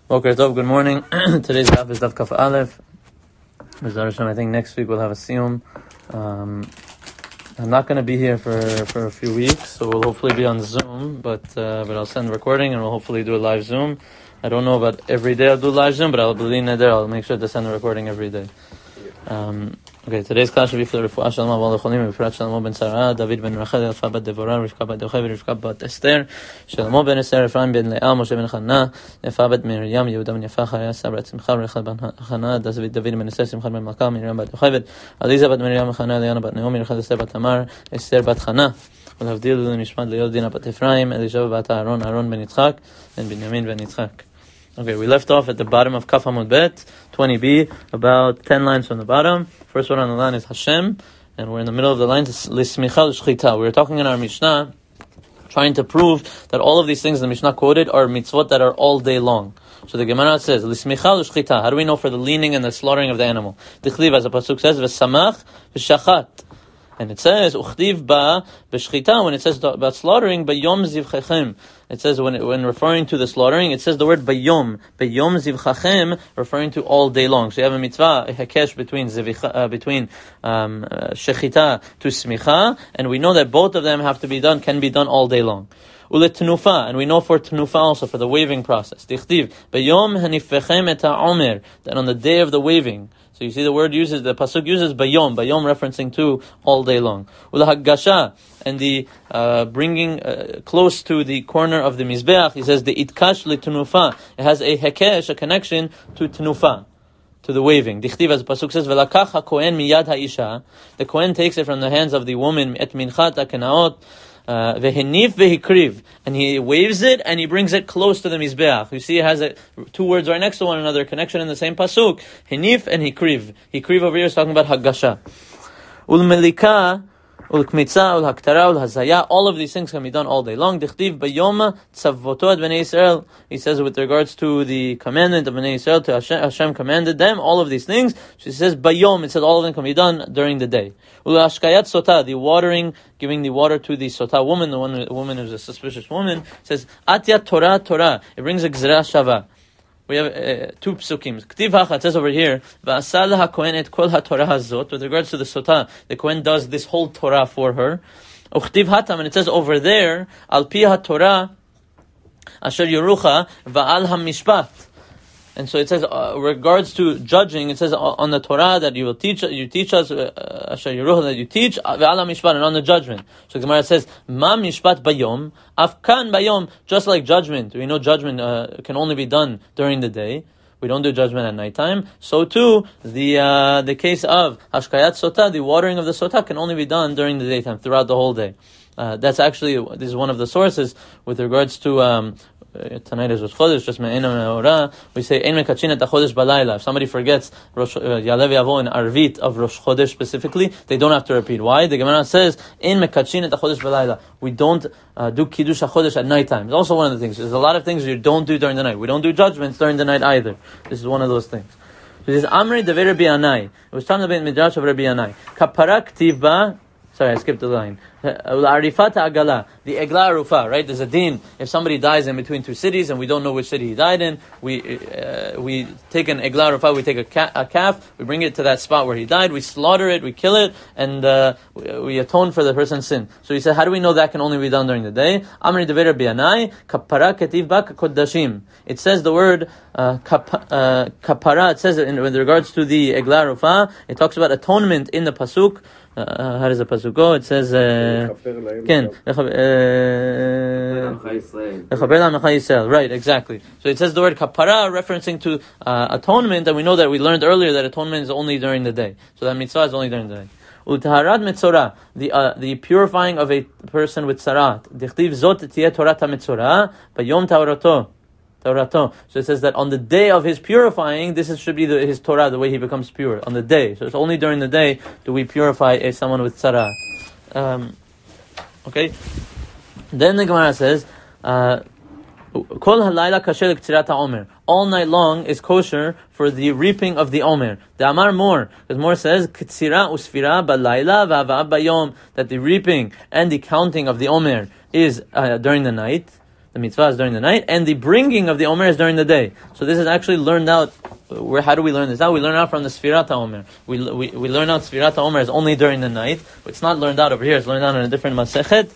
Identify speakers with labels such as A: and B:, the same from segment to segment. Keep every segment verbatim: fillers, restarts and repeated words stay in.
A: Boker Tov, good morning. Today's daf is daf Kaf Aleph. I think next week we'll have a siyum. Um, I'm not going to be here for, for a few weeks, so we'll hopefully be on Zoom, but uh, but I'll send a recording and we'll hopefully do a live Zoom. I don't know about every day I'll do live Zoom, but I'll be there. I'll make sure to send a recording every day. Um, okay, today's class should be for the Refuah Shalom Abal Lecholim, B'Prat Shlomo ben Sarah, David ben Rachel, Elfa bat Devorah, Rivka bat Yocheved, Rivka bat Esther, Shlomo ben Esther, Ephraim ben Leah, Moshe ben Chana, Efa bat Miriam, Yehuda ben Yafa, Chaya, Sabra Tzimcha, Rechel ben Chana, David ben Esther, Simchat ben Malka, Miriam bat Yocheved, Aliza bat Miriam, Chana, Eliana bat Naomi, Rechel Esther bat Tamar, Esther bat Chana, Ulavdil Nishmat Leod Dina bat Ephraim, Elishava bat Aaron, Aaron ben Yitzchak, and Binyamin ben Yitzchak. Okay, we left off at the bottom of Kaf Hamud Bet, twenty b, about ten lines from the bottom. First one on the line is Hashem, and we're in the middle of the lines, L'smicha l'shchita. We were talking in our Mishnah, trying to prove that all of these things the Mishnah quoted are mitzvot that are all day long. So the Gemara says, L'smicha l'shchita. How do we know for the leaning and the slaughtering of the animal? Dichliv, as the pasuk says, V'samach v'shachat. And it says, Uchtiv ba b'shchita, when it says about slaughtering, Bayom zivchachem. It says, when when referring to the slaughtering, it says the word Bayom. Bayom zivchachem, referring to all day long. So you have a mitzvah, a hekesh between zivcha, uh, between um, uh, shechita to smicha, and we know that both of them have to be done, can be done all day long. Ulet tenufa, and we know for tenufa also, for the waving process. Dichtiv, Bayom hanifechem et ha'omer, that on the day of the waving. So you see the word uses, the pasuk uses bayom, bayom referencing to all day long. Ulahagasha, and the uh, bringing uh, close to the corner of the mizbeach, he says the itkash li tenufa. It has a hekesh, a connection to tenufa, to the waving. Dichtiv, as the pasuk says, velakach hakohen miyad ha'isha. The kohen takes it from the hands of the woman, et minchat ha'kenaot, vehenif vehikriv, and he waves it and he brings it close to the mizbeach. You see, it has a, two words right next to one another, connection in the same pasuk. Henif and hikriv. Hikriv over here is talking about hagasha. Ulmelika, ulkmitza, ulhaktara, ulhazaya. All of these things can be done all day long. Dichtiv bayom tzavoto ad bnei Yisrael. He says with regards to the commandment of bnei Yisrael, to Hashem, Hashem commanded them all of these things. So he says bayom. It says all of them can be done during the day. Ulashkayat sota, the watering, giving the water to the sota woman, the one the woman who's a suspicious woman, says Atya Torah Torah. It brings a gzera shava. We have uh, two psukim. Ktiv hacha, it says over here, V'asal hakohen et kol haTorah hazot. With regards to the sota, the kohen does this whole Torah for her. Uchtiv hatam, and it says over there, Al pi haTorah asher yurucha va'al hamishpat. And so it says, uh, regards to judging, it says uh, on the Torah that you will teach, you teach us, Asher Yeruch, that you teach, ve'ala mishpat, and on the judgment. So the Gemara says, ma mishpat bayom, afkan bayom, just like judgment. We know judgment uh, can only be done during the day. We don't do judgment at nighttime. So too, the uh, the case of hashkayat sota, the watering of the sota, can only be done during the daytime, throughout the whole day. Uh, that's actually, this is one of the sources with regards to um, tonight is Rosh Chodesh, just me'ena me'ora. We say ein mekachin et hachodesh balayla. If somebody forgets Rosh Yalev Yavo in Arvit of Rosh Chodesh specifically, they don't have to repeat. Why? The Gemara says ein mekachin et hachodesh balayla. We don't uh, do kiddush hachodesh at night time. It's also one of the things. There's a lot of things you don't do during the night. We don't do judgments during the night either. This is one of those things. So this is Amri Dever Rabbi Yanai. It was time to be in Midrash of Rabbi Yanai. Kapara ktiv ba. Sorry, I skipped the line. Arifat agala, the egla arufa, right? There's a din. If somebody dies in between two cities and we don't know which city he died in, we uh, we take an egla arufa, we take a, ca- a calf, we bring it to that spot where he died, we slaughter it, we kill it, and uh, we, we atone for the person's sin. So he said, how do we know that can only be done during the day? Amri dever biyanai kapara ketiv ba kodashim. It says the word uh, kap, uh, kapara. It says it in with regards to the egla arufa. It talks about atonement in the pasuk. Uh, how does the pasuk go? It says, "Ken right, exactly. So it says the word kapara, referencing to uh, atonement, and we know that we learned earlier that atonement is only during the day. So that mitzvah is only during the day. Utaharat metzora, the uh, the purifying of a person with tzarat. Dichtiv zot tiyeh torat hametzora, bayom taorato. Taurato. So it says that on the day of his purifying, this is, should be the, his Torah, the way he becomes pure. On the day. So it's only during the day do we purify a, someone with tzara. Um, okay. Then the Gemara says, uh, Kol halayla kasher l'ktirat ha'omer. All night long is kosher for the reaping of the omer. The Amar more, because more says ktsira usfira balayla v'ava'ab bayom, that the reaping and the counting of the omer is uh, during the night. the mitzvah is during the night, and the bringing of the Omer is during the day. So this is actually learned out. Where, how do we learn this out? We learn out from the Sfirat HaOmer. We, we, we learn out Sfirat HaOmer is only during the night. It's not learned out over here. It's learned out in a different Masechet.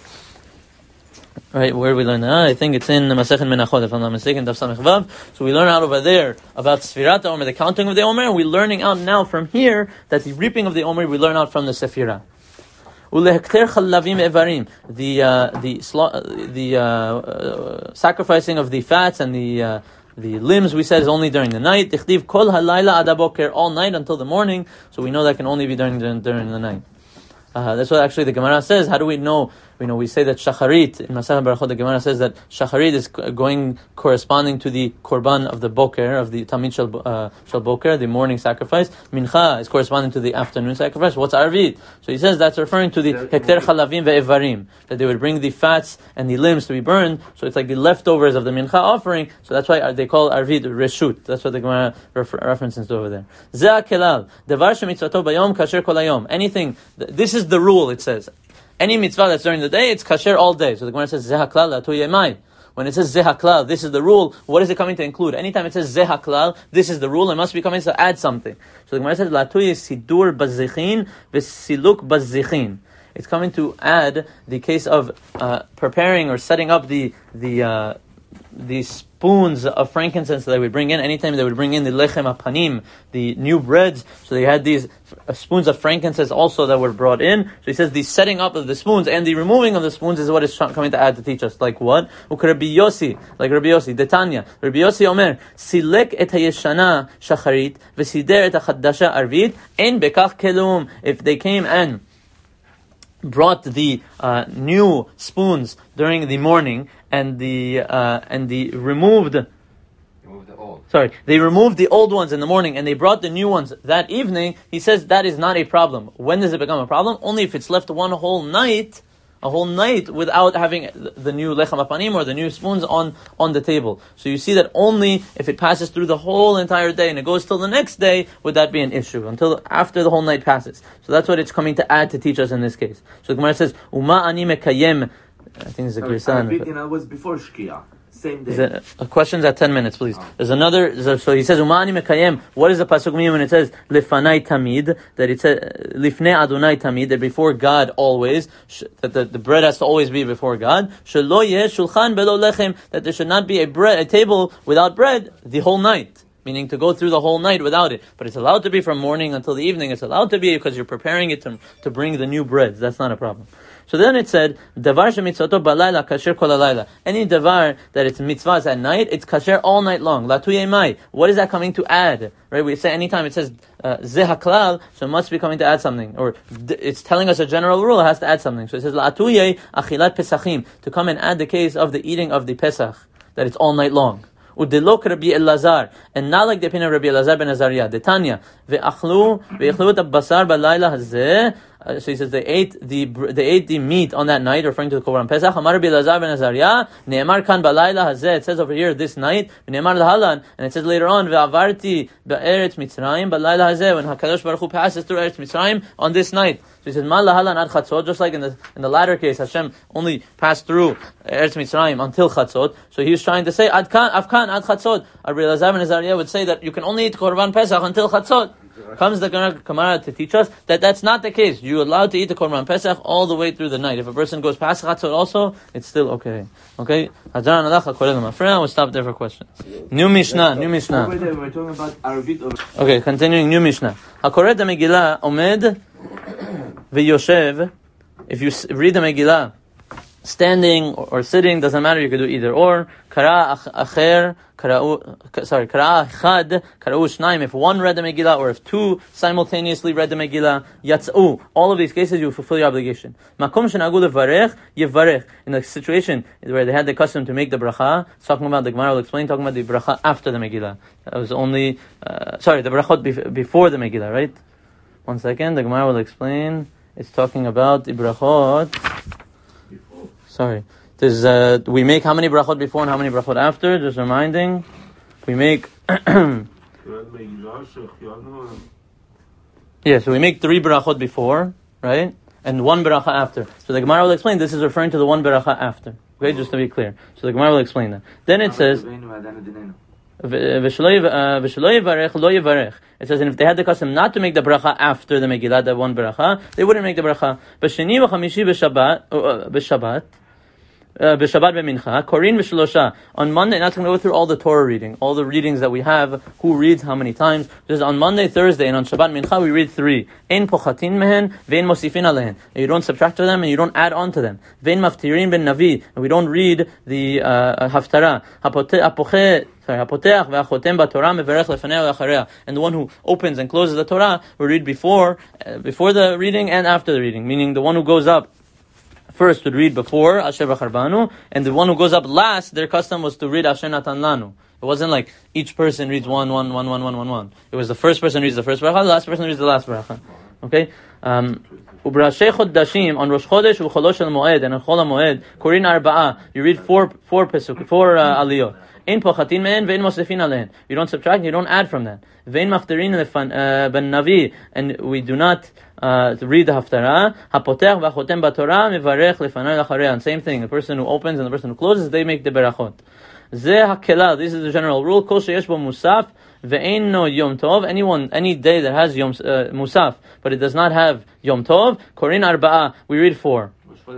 A: Right, where do we learn that? I think it's in Masechet Menachot, if I'm not mistaken, Daf Samech Vav. So we learn out over there about Sfirat HaOmer, the counting of the Omer, and we're learning out now from here that the reaping of the Omer, we learn out from the Sefirah. Ulehekter chalavim evarim, the uh, the the uh, uh, sacrificing of the fats and the uh, the limbs, we said, is only during the night. Tichtiv kol halayla ad haboker, all night until the morning. So we know that can only be during the, during the night. Uh, that's what actually the Gemara says. How do we know? You know, we say that Shacharit, in Masechet Berachot, the Gemara says that Shacharit is going corresponding to the Korban of the Boker, of the Tamid Shel, uh, Shel Boker, the morning sacrifice. Mincha is corresponding to the afternoon sacrifice. What's Arvit? So he says that's referring to the Hekter Chalavim Ve'evarim, that they would bring the fats and the limbs to be burned. So it's like the leftovers of the Mincha offering. So that's why they call Arvit Reshut. That's what the Gemara refer- references to over there. Zeh Kelal, Devar Shemitzvato Bayom Kasher Kol Hayom. Anything, this is the rule, it says. Any mitzvah that's during the day, it's kasher all day. So the Gemara says, Zeh haklal latu yemai. When it says Zeh haklal, this is the rule, what is it coming to include? Anytime it says Zeh haklal, this is the rule, it must be coming to add something. So the Gemara says, Latu sidur bazichin v'siluk bazichin. It's coming to add the case of uh, preparing or setting up the the uh, the spoons of frankincense that they would bring in. Anytime they would bring in the lechem apanim, the new breads, so they had these uh, spoons of frankincense also that were brought in. So he says the setting up of the spoons and the removing of the spoons is what is coming to add to teach us. Like what? Rabbi Yossi, like Rabbi Yossi, Detanya. Rabbi Yossi Omer, Silek et hayeshana shacharit, v'sider et hachadasha arvit, en bekach kelum. If they came and brought the uh, new spoons during the morning and the uh, and the removed
B: Remove the old.
A: sorry they removed the old ones in the morning and they brought the new ones that evening, he says that is not a problem. When does it become a problem? Only if it's left one whole night a whole night without having the new lechem apanim or the new spoons on, on the table. So you see that only if it passes through the whole entire day and it goes till the next day, would that be an issue, until after the whole night passes. So that's what it's coming to add to teach us in this case. So the Gemara says, Uma ani mekayem, I think it's a Girsan.
C: I was before Shkia. Same day.
A: There, uh, questions at ten minutes, please. There's another, so he says, Umani mekayem. What does the pasuk mean when it says, Lifanai tamid, that it says, Lifnei Adonai tamid, that before God always, sh- that the, the bread has to always be before God, Shelo yeh shulchan belo lechem, that there should not be a bread, a table without bread the whole night. Meaning to go through the whole night without it. But it's allowed to be from morning until the evening. It's allowed to be because you're preparing it to, to bring the new breads. That's not a problem. So then it said, Davar shemitzvato balayla kasher kol halayla. Any davar that it's mitzvahs at night, it's kasher all night long. Latu yemai. What is that coming to add? Right? We say anytime it says zeh haklal, so it must be coming to add something. Or it's telling us a general rule, it has to add something. So it says latu ye achilat pesachim, to come and add the case of the eating of the pesach, that it's all night long. Udelok Rabbi Elazar, and not like the opinion of Rabbi Elazar ben Azariah. Detanya ve'achlu ve'achlu et basar balayla hazeh. Uh, so he says they ate the they ate the meat on that night, referring to the Korban Pesach. Amar Rabbi Elazar ben Azariah, ne'emar kan balayla hazeh. It says over here this night, ne'emar lahalan, and it says later on ve'avarti be'eretz Mitzrayim balayla hazeh, when Hakadosh Baruch Hu passes through Eretz Mitzrayim on this night. So he says ma lahalan ad chatzot, just like in the in the latter case, Hashem only passed through Eretz Mitzrayim until chatzot. So he was trying to say ad kan afkan ad chatzot. Rabbi Elazar ben Azariah would say that you can only eat Korban Pesach until chatzot. Comes the Gemara to teach us that that's not the case. You're allowed to eat the Korban Pesach all the way through the night. If a person goes past Chatzot also, it's still okay. Okay? We'll stop there for questions. New Mishnah, new Mishnah.
C: We're talking about Arvit.
A: Okay, continuing, new Mishnah. HaKoret HaMegillah omed v'yoshev. If you read the Megillah, standing or sitting, doesn't matter, you could do either or. Kara acher, sorry, kara chad, kara'u shnaim, if one read the Megillah, or if two simultaneously read the Megillah, yatz'u. All of these cases, you fulfill your obligation. Makom shenagu levarech, yevarech. In the situation where they had the custom to make the bracha, it's talking about, the Gemara will explain, talking about the bracha after the Megillah. That was only, uh, sorry, the brachot bef- before the Megillah, right? One second, the Gemara will explain. It's talking about the brachot. Sorry. There's, uh, we make how many brachot before and how many brachot after? Just reminding. We make... yeah, so we make three brachot before, right? And one bracha after. So the Gemara will explain, this is referring to the one bracha after. Okay, just to be clear. So the Gemara will explain that. Then it says, V'shelo yivarech lo yivarech. It says, and if they had the custom not to make the bracha after the Megillah, that one bracha, they wouldn't make the bracha. B'sheni v'chamishi b'shabbat, b'shabbat, b'shabbat b'mincha, korin v'shlosha. On Monday, not going to go through all the Torah reading, all the readings that we have, who reads how many times. Just on Monday, Thursday, and on Shabbat mincha, we read three. Ein pochatin mehen, vein mosifin alehen. You don't subtract to them, and you don't add on to them. Vein maftirin ben navi, and we don't read the uh, haftarah. Hapoche, sorry, hapoteach ve'achotem b'torah meverech lefanei ve'acharei. And the one who opens and closes the Torah, we read before, uh, before the reading and after the reading. Meaning the one who goes up first would read before Asher B'char Banu, and the one who goes up last, their custom was to read Asher Natan Lanu. It wasn't like each person reads one, one, one, one, one, one, one. It was the first person reads the first bracha, the last person reads the last bracha. Okay? Um, U'brashei chodashim, on Rosh Chodesh u'cholosh al moed, and on Chol HaMoed, Korin Arba'a, you read four, four pesuk, four uh, aliyot. Ein pochatin mehen, ve'en mosefin alehen. You don't subtract, you don't add from that. Ve'en mafterin ben navi, and we do not uh, read the haftarah. Hapoteach v'achotem b'torah mevarech lefanei l'acharei. Same thing, the person who opens and the person who closes, they make the berachot. Zeh hakelal, this is the general rule. Kol sheyesh bo musaf, ve'en no yom tov. Anyone, any day that has yom uh, musaf, but it does not have yom tov, korin arba'a, we read four.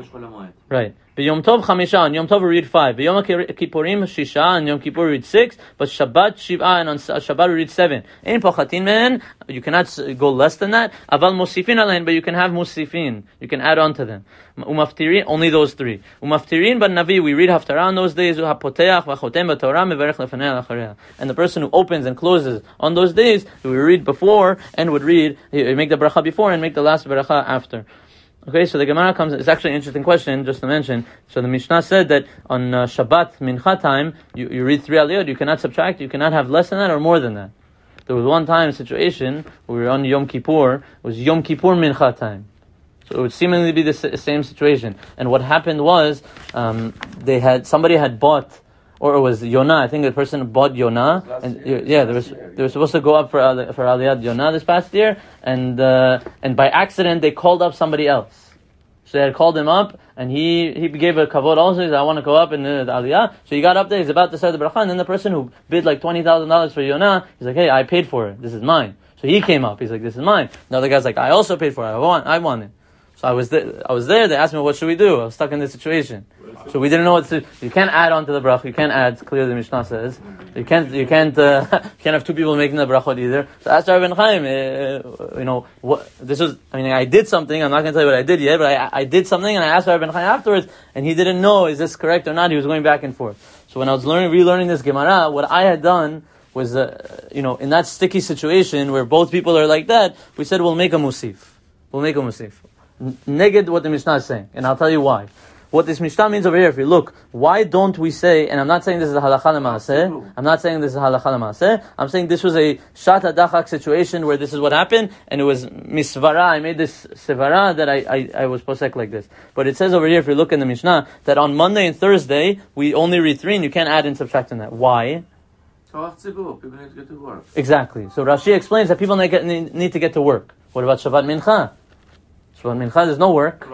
A: Right. B'Yom Tov Chamisha, on Yom Tov we read five. B'Yom Kippurim Shisha, on Yom Kippur we read six. But Shabbat Shiv'a, and on Shabbat we read seven. Ein pochatin mehen, you cannot go less than that. Aval Mosifin alein, but you can have Mosifin. You can add on to them. Umaftirin, only those three. Umaftirin but Navi, we read Haftarah on those days. Hapoteach v'achotem b'Torah mevarech lefanei l'acharei. And the person who opens and closes on those days, we read before and would read, make the bracha before and make the last bracha after. Okay, so the Gemara comes, it's actually an interesting question, just to mention. So the Mishnah said that on uh, Shabbat mincha time, you, you read three aliyot, you cannot subtract, you cannot have less than that or more than that. There was one time, a situation, where we were on Yom Kippur, it was Yom Kippur mincha time. So it would seemingly be the s- same situation. And what happened was, um, they had, somebody had bought, or it was Yonah, I think the person bought Yonah, and year. yeah, they were, they were supposed to go up for, for Aliyat Yonah this past year, and, uh, and by accident they called up somebody else. So they had called him up, and he, he gave a kavod also. He said, I want to go up in the, the aliyah. So he got up there, he's about to start the bracha, and then the person who bid like twenty thousand dollars for Yonah, he's like, hey, I paid for it. This is mine. So he came up. He's like, this is mine. Another guy's like, I also paid for it. I want, I want it. So I was there, I was there, they asked me, what should we do? I was stuck in this situation. So we didn't know what to do. You can't add on to the bracha, you can't add, clearly the Mishnah says. You can't, you can't, uh, you can't have two people making the brachot either. So I asked Rabbi Ben Chaim, uh, you know, what, this was, I mean, I did something, I'm not going to tell you what I did yet, but I, I did something, and I asked Rabbi Ben Chaim afterwards, and he didn't know, is this correct or not? He was going back and forth. So when I was learning, relearning this Gemara, what I had done was, uh, you know, in that sticky situation where both people are like that, we said, we'll make a musif. We'll make a musif. Neged what the Mishnah is saying, and I'll tell you why. What this Mishnah means over here, if you look, why don't we say, and I'm not saying this is a halakha l'maaseh, I'm not saying this is a halakha l'maaseh, I'm saying this was a shat hadachak situation where this is what happened, and it was misvara, I made this sevara that I, I, I was posek like this. But it says over here, if you look in the Mishnah, that on Monday and Thursday, we only read three, and you can't add and subtract on that. Why?
C: People need to get to work.
A: Exactly. So Rashi explains that people need, need to get to work. What about Shabbat Mincha? Shabbat Mincha, there's no work.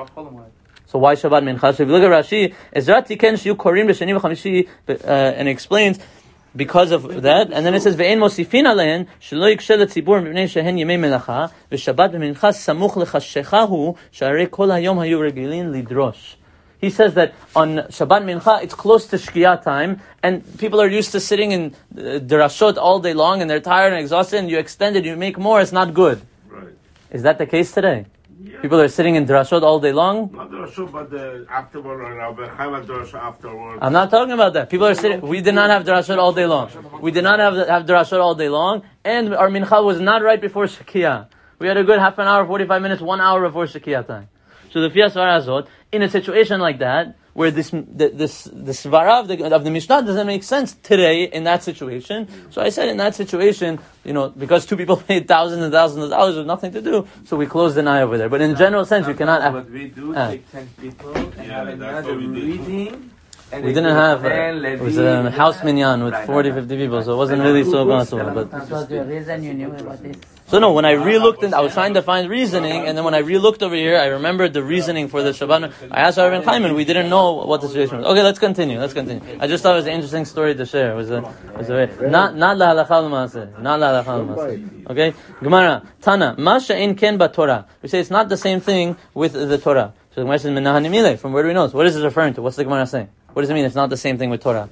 A: So why Shabbat Mincha? So if you look at Rashi, Ezra tiken shiyu korim b'sheni v'chamishi, and it explains because of that. And then it says ve'en mosifin alehen shelo yikshel letzibur mipnei shehen yemei melacha v'Shabbat b'mincha samuch lechashechahu sharei kol hayom hayu regilin lidrosh. He says that on Shabbat Mincha, it's close to Shkiyah time, and people are used to sitting in uh, derashot all day long, and they're tired and exhausted, and you extend it, you make more, it's not good.
D: Right.
A: Is that the case today?
D: Yeah.
A: People are sitting in derashot all day long?
D: Not derashot, but the afterward, or Rabbi Chaim had derashot afterwards.
A: I'm not talking about that. People are sitting, we did not have derashot all day long. We did not have, have derashot all day long, and our Mincha was not right before Shkiyah. We had a good half an hour, forty-five minutes, one hour before Shkiyah time. So the Fiyas Varazot, in a situation like that, where this the, this the svara of the of the Mishnah doesn't make sense today in that situation. So I said in that situation, you know, because two people paid thousands and thousands of dollars with nothing to do, so we closed an eye over there. But in general sense, you cannot.
C: What we do,
A: uh,
C: take ten people and
D: Yeah,
C: have
D: that's
C: another
D: what we did.
C: reading And
A: we
C: it
A: didn't
C: was
A: have, uh,
C: Chanel,
A: it was
C: Levi,
A: a house minyan with
C: right,
A: forty,
C: right,
A: fifty people,
C: right.
A: so it wasn't
C: Right.
A: really so
C: Right.
A: possible. But
E: What was the reason you knew about this?
A: so no, when I re-looked, in, I was trying to find reasoning, and then when I re-looked over here, I remembered the reasoning for the Shabbat. I asked Rabbi Chaim, and we didn't know what the situation was. Okay, let's continue. Let's continue. I just thought it was an interesting story to share. It was a, it was a not not la halacha l'maaseh, not la halacha l'maaseh. Okay, Gemara Tana Masha in ken Torah. We say it's not the same thing with the Torah. So the Gemara says Menahanimile. From where do we know? So what is it referring to? What's the Gemara saying? What does it mean? It's not the same thing with Torah.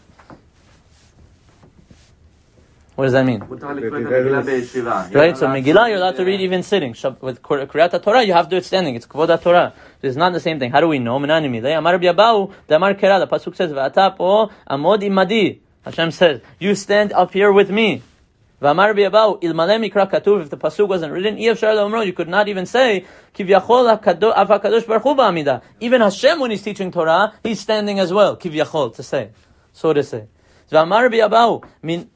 A: What does that mean? Right, so Megillah you're allowed to read even sitting. With Kriyat Torah you have to do it standing. It's Kvod Torah. It's not the same thing. How do we know? Menanimi. Amar Biabau, the Amar Kera, the Pasuk says, V'ata po amod imadi. Hashem says, you stand up here with me. V'amar Biabau, ilmale mikra katuv, if the Pasuk wasn't written, Iyavshar le'omro, you could not even say, Kivyachol avakadosh baruch hu ba'amida. Even Hashem, when he's teaching Torah, he's standing as well. Kivyachol, to say. So to say. V'amar Biabau, min...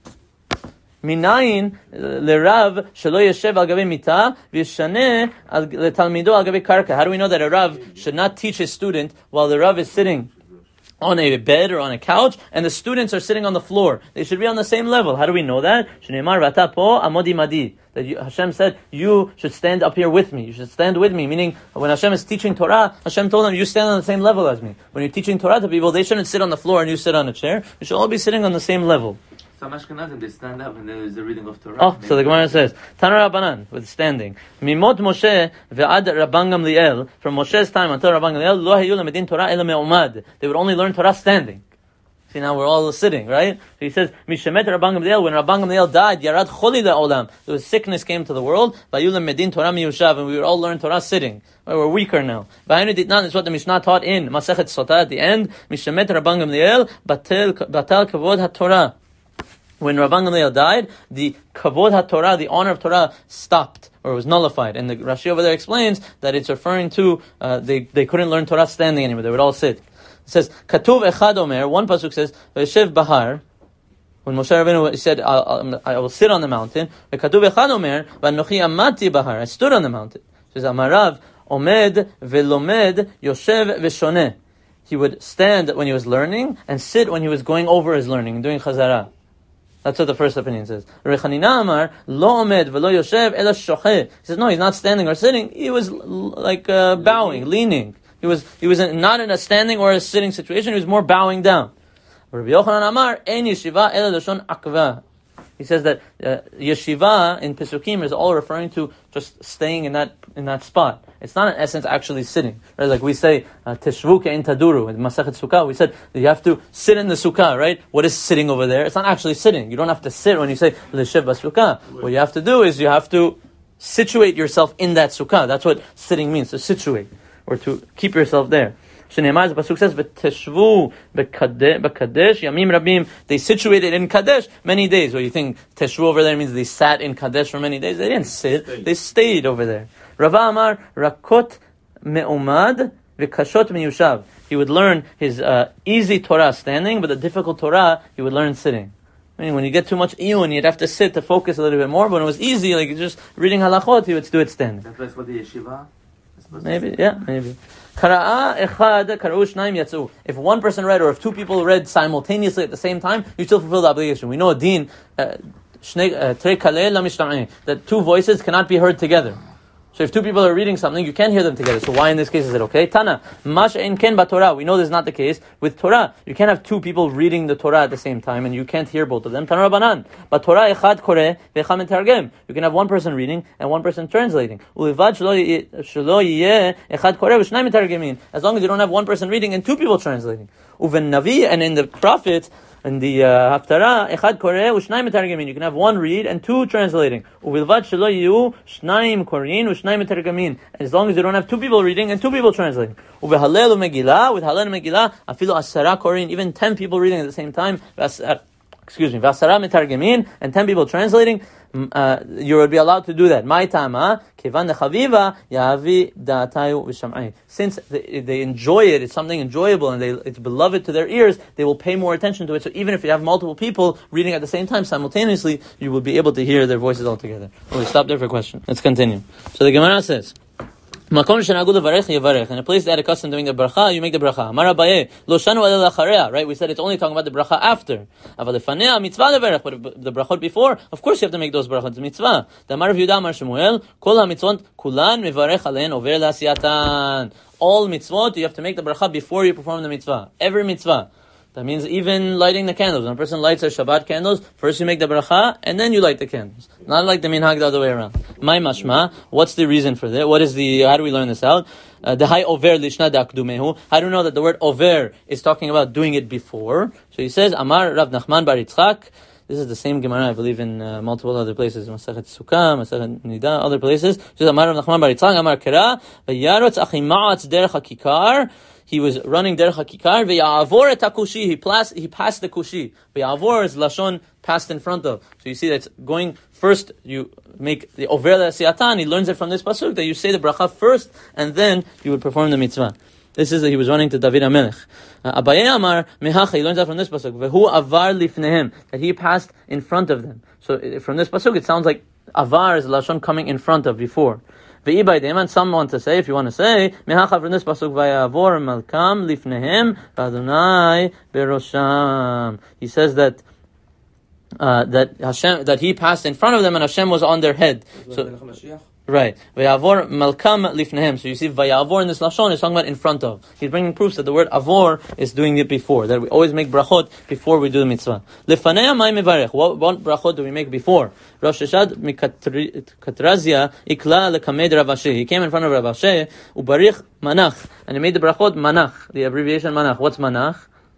A: Minayin lerav shelo yeshev al gabe mita v'yishaneh letalmido al gabe karka. How do we know that a rav should not teach his student while the rav is sitting on a bed or on a couch and the students are sitting on the floor? They should be on the same level. How do we know that? Shneimar v'ata po amodi madi. That you, Hashem said, you should stand up here with me. You should stand with me. Meaning, when Hashem is teaching Torah, Hashem told them, you stand on the same level as me. When you're teaching Torah to people, they shouldn't sit on the floor and you sit on a chair. You should all be sitting on the same level.
C: Some Ashkenazim, they stand up and there is the reading of Torah.
A: Oh, so the Gemara says, Tana Rabbanan, with standing. Mimot Moshe ve'ad Rabban Gamliel, from Moshe's time until Rabban Gamliel, lo hayu lemedin Torah ela me'omad. They would only learn Torah standing. See, now we're all sitting, right? So he says, Mishemet Rabban Gamliel, when Rabban Gamliel died, Yarad choli le'olam, there was sickness came to the world, vayu lemedin Torah miyushav, and we would all learn Torah sitting. Well, we're weaker now. V'hainu ditnan is what the Mishnah taught in Masechet Sotah at the end, Mishemet Rabban Gamliel, batal kavod haTorah. When Rabban Gamliel died, the kavod haTorah, the honor of Torah, stopped or was nullified. And the Rashi over there explains that it's referring to uh, they they couldn't learn Torah standing anymore; they would all sit. It says Katuv Echad Omer. One pasuk says V'yeshev Bahar. When Moshe Rabbeinu said, I'll, I will sit on the mountain. Katuv Echad Omer V'anochi amati Bahar. I stood on the mountain. It says Amarav Omed Velomed Yoshev Veshoneh. He would stand when he was learning and sit when he was going over his learning, doing Chazarah. That's what the first opinion says. Rechanina Amar, lo omed velo yoshev ela shocheh. He says, no, he's not standing or sitting. He was like uh, bowing, leaning. He was he was in, not in a standing or a sitting situation. He was more bowing down. Rabbi Yochanan Amar, ein yeshiva ela lashon akva. He says that uh, yeshiva in Pesukim is all referring to just staying in that in that spot. It's not in essence actually sitting. Right? Like we say, teshvu ke'in taduru in Masechet Sukkah. We said that you have to sit in the sukkah, right? What is sitting over there? It's not actually sitting. You don't have to sit when you say l'shev b'sukkah. What you have to do is you have to situate yourself in that sukkah. That's what sitting means, to situate or to keep yourself there. Shneimar, the pasuk says, "V'teshvu b'kadesh yamim rabim." They situated in Kadesh many days. What do you think? Teshvu over there means they sat in Kadesh for many days. They didn't sit; they stayed over there. Rava Amar rakot me'umad v'kashot miyushav. He would learn his uh, easy Torah standing, but the difficult Torah he would learn sitting. I mean, when you get too much iyun, you'd have to sit to focus a little bit more. But when it was easy, like just reading halachot, he would do it standing.
C: That's what the yeshiva.
A: Maybe, yeah, maybe. If one person read, or if two people read simultaneously at the same time, you still fulfill the obligation. We know a din, uh, that two voices cannot be heard together. So if two people are reading something, you can't hear them together. So why in this case is it okay? Tana, mash ein ken b'Torah. We know this is not the case with Torah. You can't have two people reading the Torah at the same time, and you can't hear both of them. Tana Rabbanan, but Torah echad koreh ve'echad metargem. You can have one person reading and one person translating. Ulivad shelo yeh echad koreh v'shnai metargemin. As long as you don't have one person reading and two people translating. Uven navi, and in the prophets. In the Haftarah, echad koreh u'shnai metargemin. You can have one read and two translating. Uvilvad shelo yihu shnayim korin u'shnai metargemin. As long as you don't have two people reading and two people translating. Uvehalel u'megillah, with halel u'megillah, afilu asara korin, even ten people reading at the same time. Excuse me, v'asara metargemin, and ten people translating. Uh, you would be allowed to do that. My tama kevan dechaviva yavi da'atayu v'shamai. Since they, they enjoy it, it's something enjoyable, and they, it's beloved to their ears. They will pay more attention to it. So even if you have multiple people reading at the same time simultaneously, you will be able to hear their voices all together. We'll stop there for a question. Let's continue. So the Gemara says, Makom shenagu levarech yevarech. In a place that had a custom doing the bracha, you make the bracha. Amar Abaye, lo shanu ela lachareya. Right? We said it's only talking about the bracha after. Aval lefanea mitzvah levarech. But the brachot before, of course you have to make those brachot. It's mitzvah. The Amar Rav Yehuda Amar Shemuel, kol hamitzvot kulan mevarech alein over la'asiyatan. All mitzvot, you have to make the bracha before you perform the mitzvah. Every mitzvah. That means even lighting the candles. When a person lights their Shabbat candles, first you make the bracha, and then you light the candles. Not like the minhag the other way around. My mashma, what's the reason for that? What is the, how do we learn this out? The hay over lishna dakdumehu. How do we know that the word over is talking about doing it before? So he says, Amar Rav Nachman bar Yitzchak. This is the same Gemara, I believe, in uh, multiple other places. Masachet Sukkah, Masachet Nida, other places. So he says, Amar Rav Nachman bar Yitzchak, Amar Kera, v'yarotz achima'atz derech hakikar. He was running derech hakikar, ve'ya'avor et hakushi. He passed, he passed the kushi. Ve'ya'avor is lashon, passed in front of. So you see that's going first, you make the over la'asiyatan. He learns it from this pasuk, that you say the bracha first, and then you would perform the mitzvah. This is that he was running to David HaMelech. Uh, Abaye Amar mehacha, he learns that from this pasuk. Vehu avar lifnehem, that he passed in front of them. So uh, from this pasuk, it sounds like avar is lashon coming in front of, before. And some want to say, if you want to say, mehacha from this pasuk, vayavor malkam lifnehem v'Adonai berosham. He says that uh, that Hashem, that he passed in front of them and Hashem was on their head. So, right. Vayavor malkam lifnehem. So you see, vayavor in this lashon is talking about in front of. He's bringing proofs that the word avor is doing it before. That we always make brachot before we do the mitzvah. Lefanei may mevarech. What, what brachot do we make before? Rosh Hashad mikatrazia ikla lekamed Rav Ashi. He came in front of Rav Ashi, ubarich manach, and he made the brachot manach. The abbreviation manach. What's manach?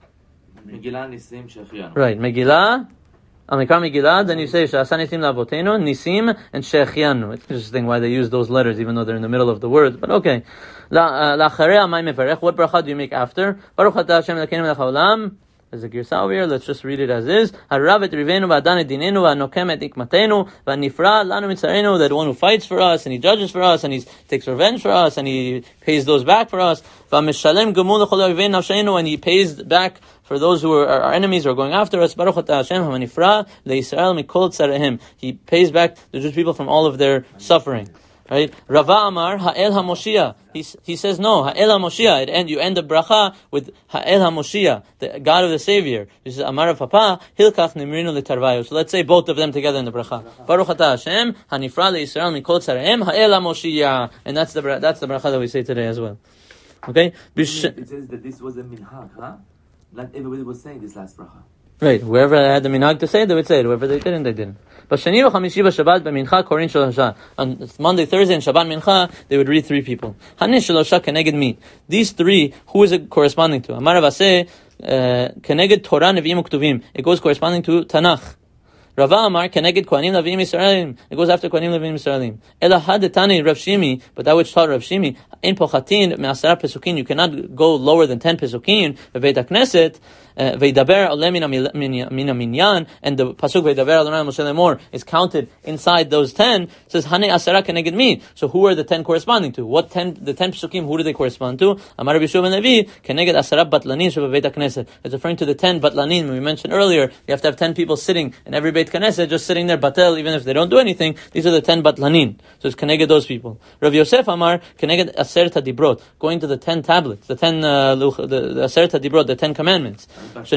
C: Megillah Nisim Shechianu.
A: Right. Megillah. Amikar Megillah, then you say Sha'asa Nisim Lavotenu, Nisim, and Shechianu. It's interesting why they use those letters, even though they're in the middle of the words. But okay. La'acharei may mevarech. What bracha do you make after? Baruch atah Hashem Elokeinu melech haolam. There's a girsa over here. Let's just read it as is. Harav et rivenu v'adan et dinenu v'anokem et ikmatenu v'nifra lanu mitzarenu. That one who fights for us and he judges for us and he takes revenge for us and he pays those back for us. V'mishalem gemul l'chol oivei nafshenu, and he pays back for those who are our enemies who are going after us. Baruch atah Hashem ha'manifra le'Yisrael mikol tzarehim. He pays back the Jewish people from all of their suffering. Right? Rava Amar Ha'el HaMoshiach. He he says no. Ha'el HaMoshiach. It end you end the bracha with Ha'el HaMoshiach, the God of the Savior. This is Amar of Papa Hilkach Nimrinu LeTarvayu. So let's say both of them together in the bracha. Baruch atah Hashem Hanifra leYisrael mikol tzarehem Ha'el HaMoshiach. And that's the that's the bracha that we say today as well. Okay.
C: It says that this was a minhag, huh? Not everybody was saying this last bracha.
A: Right. Whoever had the minhag to say it, they would say it. Whoever they didn't, they didn't. But Shani v'Chamishi v'Shabbat b'Mincha korin shalosha. On Monday, Thursday, and Shabbat Mincha, they would read three people. Hani shalosha keneged mi. These three, who is it corresponding to? Amar Avaseh keneged Torah Nevi'im u'Ktuvim. It goes corresponding to Tanakh. Rava Amar keneged Kohanim Leviim Yisraelim. It goes after Kohanim Leviim Yisraelim. Ela had Tani Rav Shimi, but that which taught Rav Shimi, in pochatin me'asara pesukin. You cannot go lower than ten pesukin. Beit HaKnesset. Veidaber oleh mina minyan, and the pasuk Veidaber Adonai Moshe Lemor is counted inside those ten. It says Hanei asara keneged mi. So who are the ten corresponding to? What ten? The ten pesukim. Who do they correspond to? Amar Rabbi Yeshua ben Levi keneged asara batlanin sheba Beit HaKnesset. It's referring to the ten batlanin we mentioned earlier. You have to have ten people sitting in every Beit Knesset, just sitting there batel, even if they don't do anything. These are the ten batlanin. So it's keneged those people. Rav Yosef Amar keneged aseret hadibrot, going to the ten tablets, the ten uh, the, the aseret hadibrot, the ten commandments.
C: But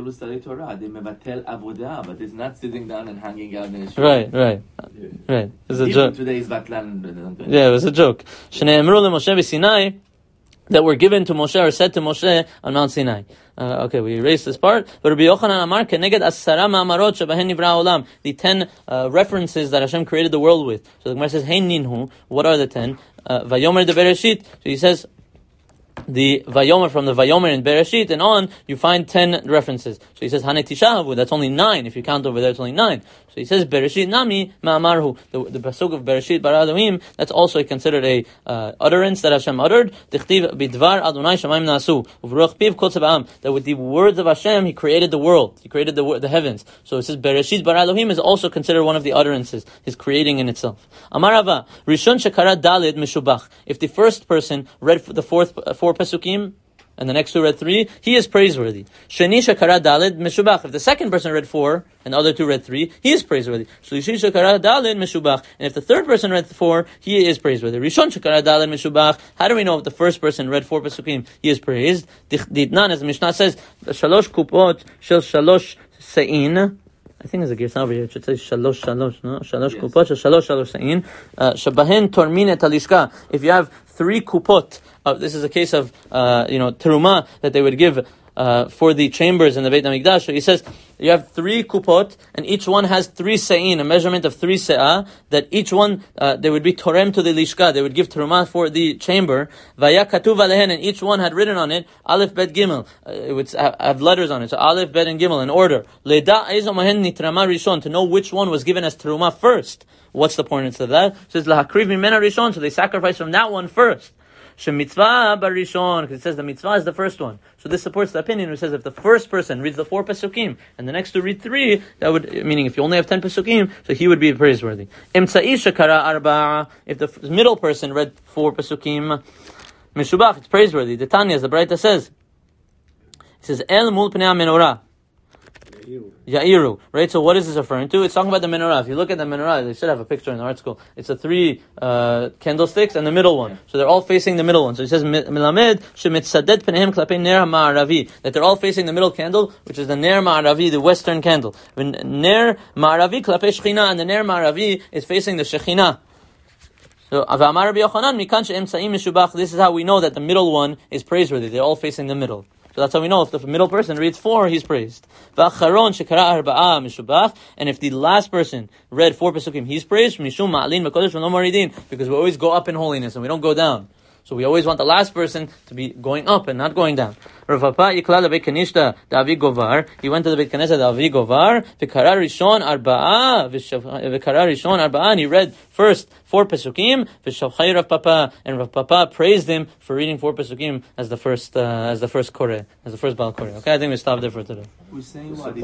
C: it's not sitting down and hanging out in the
A: Right, right, right. It's a joke.
C: Today's Batlan.
A: Yeah, it was a joke. Shne'emru leMoshe v'Sinai, that were given to Moshe or said to Moshe on Mount Sinai. Uh, okay, we erased this part. But Rabbi Yochanan Amar keneged asara ma'amarot shebehen nivra olam. The ten uh, references that Hashem created the world with. So the Gemara says, Hein ninhu. What are the ten? Uh, Vayomer de Bereshit. So he says, the Vayomer, from the Vayomer in Bereshit and on, you find ten references. So he says, Hane Tishahavu, that's only nine. If you count over there, it's only nine. So he says, Bereshit Nami Ma'amarhu. The, the Pasuk of Bereshit Bara Elohim, that's also considered a uh, utterance that Hashem uttered. Dichtiv Bidvar Adonai Shamayim Nasu. Uvruach Piv Kol Tzeba'am. That with the words of Hashem, He created the world. He created the the heavens. So it says, Bereshit Bara Elohim is also considered one of the utterances, His creating in itself. Amarava, Rishon Shekara Dalid Meshubach. If the first person read the fourth, uh, four Pesukim, and the next two read three, he is praiseworthy. Sheni shekara dalid meshubach. If the second person read four and the other two read three, he is praiseworthy. Shlishi shekara dalid meshubach. And if the third person read four, he is praiseworthy. Rishon shekara dalid meshubach. How do we know if the first person read four pesukim, he is praised? Ditnan, as the Mishnah says, shalosh kupot shel shalosh sein. I think there's a girsa over here. It should say shalosh shalosh, no? Shalosh yes. kupot, shalosh shalosh sein. Shabahen tormin et halishka. If you have three kupot, uh, this is a case of, uh, you know, teruma that they would give uh, for the chambers in the Beit HaMikdash. So he says, you have three kupot, and each one has three se'in, a measurement of three se'ah, that each one, uh, they would be torem to the lishka, they would give teruma for the chamber. Vaya katuv alehen, and each one had written on it, Aleph, Bet, Gimel. Uh, it would have letters on it, so Aleph, Bet, and Gimel in order. Leda eizo mahen nitrama rishon, to know which one was given as teruma first. What's the importance of that? It says, lahakriv mimena rishon, so they sacrifice from that one first. Shemitzvah barishon, because it says the mitzvah is the first one. So this supports the opinion which says if the first person reads the four pesukim and the next two read three, that would, meaning if you only have ten pesukim, so he would be praiseworthy. Imtsa'i shekara arba'a, if the middle person read four pesukim, meshubach, it's praiseworthy. The Tanya, as the Braita says, it says El mul pnei menorah. Ya'iru, right? So what is this referring to? It's talking about the menorah. If you look at the menorah, they should have a picture in the art school. It's the three uh, candlesticks and the middle one. So they're all facing the middle one. So it says Milamed shemitzadet pneihem klape ner ma'aravi, that they're all facing the middle candle, which is the ner ma'aravi, the western candle. When ner ma'aravi klape shechina, and the ner ma'aravi is facing the shechina. So Avamar Rabbi Yochanan mikan she'emtzaim meshubach. This is how we know that the middle one is praiseworthy. They're all facing the middle. So that's how we know if the middle person reads four, he's praised. And if the last person read four pesukim, he's praised. Because we always go up in holiness and we don't go down. So we always want the last person to be going up and not going down. Rav Papa yikla lebeit kanishta Davi Govar. He went to the Beit Knesset Davi Govar. V'kara rishon arba'a. V'kara rishon arba'a. And he read first four pesukim. V'shavchay Rav Papa. And Rav Papa praised him for reading four pesukim as the first, uh, as the first koreh, as the first bal koreh. Okay, I think we stop there for today.
C: We're saying what?